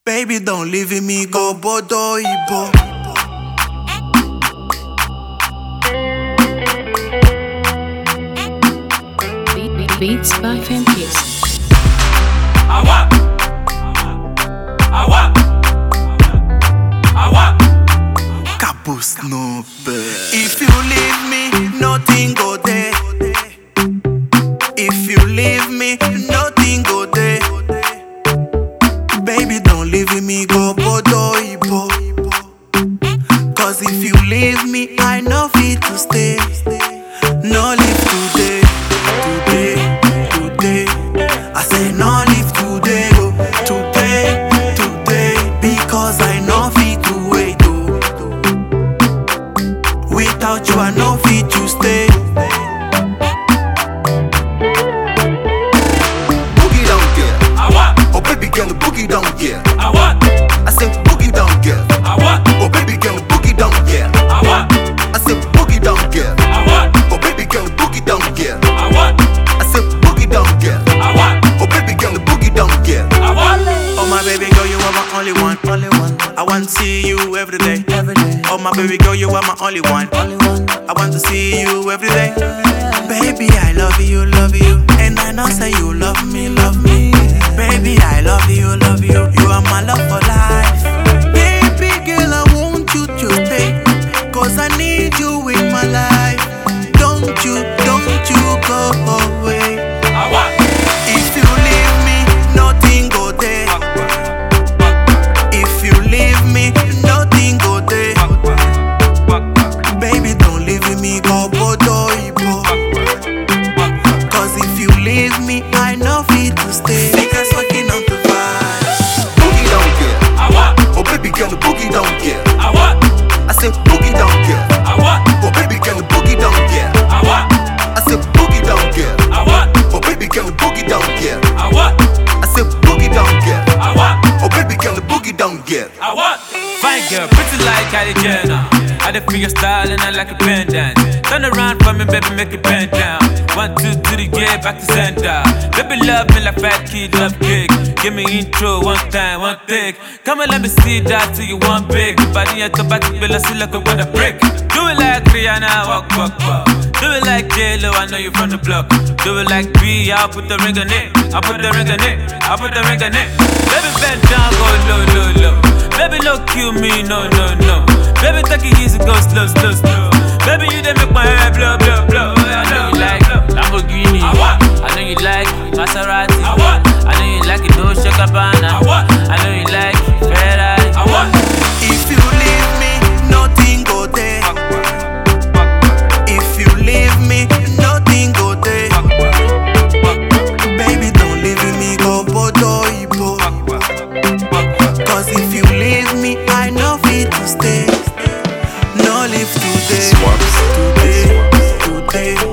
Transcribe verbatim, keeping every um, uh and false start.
Baby, don't leave me go bodo ibo. Beats by Fempies. Awa, awa, awa. Caboose no bad. If you leave me, nothing go there. If you leave me, nothing go there. Baby, don't leave me go bodo ibo. Cause if you leave me, I know fit to stay. No leave today, today, today. I say no leave today, oh, today, today. Because I know fit to wait, oh. Without you, I know fit to stay. Boogie down, girl. Awa, Oh baby girl, boogie down, girl. awa, I said boogie down, girl. awa, Oh baby girl, boogie down, girl. awa, I said boogie down, girl. awa, Oh baby girl, boogie down, girl. awa, I said boogie down, girl. awa, Oh baby girl, boogie down, girl. awa. Oh my baby girl, you are my only one, only one. I want to see you every day, every day. Oh my baby girl, you are my only one, only one. I want to see you every day. Baby, I love you, love you, and I know say you love me, love me. Baby, I love you, love you. You are my love for life. Baby girl, I want you to stay, cause I need you in my life. Don't you, don't you go away. Awa, If you leave me, nothing go there. If you leave me, nothing go there. Baby, don't leave me go bodo ibo. Cause if you leave me, I know fit to stay. Niggas working on the vibe. Boogie down, girl. awa, Oh baby girl, boogie down, girl. awa, I said boogie down, girl. awa, Oh baby girl, boogie down, girl. awa, I said boogie down, girl. awa, Oh baby girl, boogie down, girl. awa, I said boogie down, girl. awa, Oh baby girl, boogie down, girl. awa. Fine girl, pretty like Kylie Jenner. I dey feel your style and I like a pendant. Turn around for me, baby, make it bend down. One, two, to the yeah, back to center. Baby, love me like fat kid, love cake. Give me intro, one time, one take. Come and let me see that till you want big. Body at the back, feel a silk with a brick. Do it like Rihanna, walk, walk, walk. Do it like J-Lo, I know you from the block. Do it like B, I'll put the ring on it. I'll put the ring on it. I'll put the ring on it. Baby, bend down, go low, low, low. Baby, no kill me, no, no, no. Baby, take it easy, go slow, slow, slow. Baby, you done make my hair blow, blow, blow. I know you like Lamborghini. I know you like Maserati. I know you like it, Dolce and Gabbana. I know you like Ferrari. If you leave me, nothing go there. If you leave me, nothing go there. Baby, don't leave me go bodo ibo. Cause if you leave me, I know fit to stay. No leave today, today, today.